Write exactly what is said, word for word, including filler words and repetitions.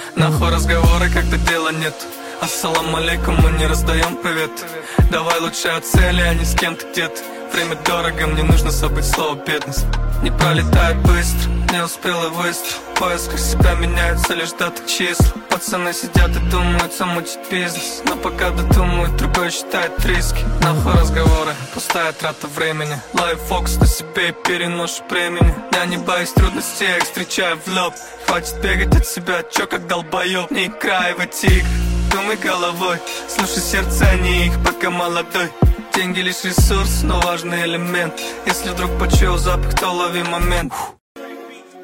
Нахуй разговоры, когда дела нет. Ассалам алейкум, мы не раздаем привет. Давай лучше о цели, а не с кем ты где-то. Время дорого, мне нужно забыть слово бедность. Не пролетает быстро, не успел и выстрел. В поисках себя меняются лишь даты числа. Пацаны сидят и думают замутить бизнес, но пока додумают, другой считает риски. Нахуй разговоры, пустая трата времени. Ловлю фокус на себе и переношу времени. Я не боюсь трудностей, я их встречаю в лоб. Хватит бегать от себя, чё как долбоёб. Не играй в эти игры, думай головой. Слушай сердце, а не их, пока молодой. Деньги лишь ресурс, но важный элемент. Если вдруг почуял запах, то лови момент.